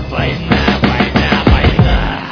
Война, война, война.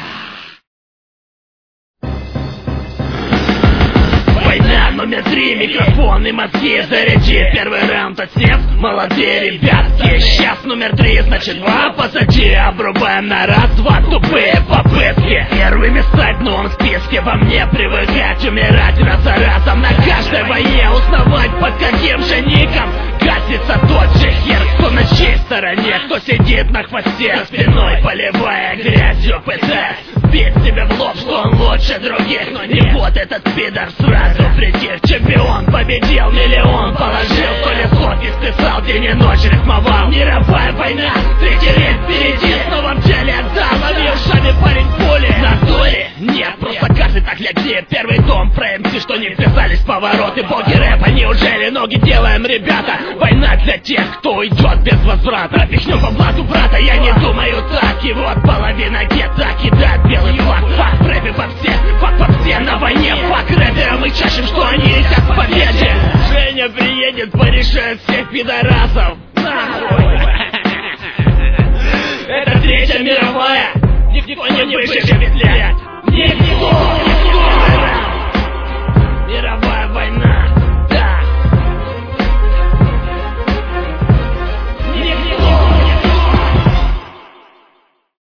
Война номер 3, микрофон и мозги заряди. Первый раунд отснят, молодые ребятки. Сейчас номер 3, значит 2 позади. Обрубаем на раз-два тупые попытки. Первыми стать в новом списке, во мне привыкать, умирать раз за разом. На каждой войне узнавать, под каким же ником гасится тот же хер. Кто на чьей стороне, кто сидит на хвосте, за спиной поливая грязью, пытаясь бить тебе в лоб, что он лучше других. Но не вот этот пидор сразу притих. Чемпион победил, миллион положил, то ли сотни списал, день и ночь рифмовал. Мировая война, третий рейд впереди, снова в деле отдал. Лови ушами, парень, пули на дуле. Нет, просто каждый так лягни. Первый том про МС, что не вписались в повороты. Боги рэпа, неужели ноги делаем, ребята? Война для тех, кто уйдет без возврата. Пихню по блату брата, я не думаю так. И вот половина гетто кидает белый флаг. Фак в рэпе по все, фак по все на войне. Фак рэперам мы чашем, что они летят к победе. Женя приедет, порешает всех пидорасов. Нахуй. Это третья мировая. Никто не выживет, блядь. Никто.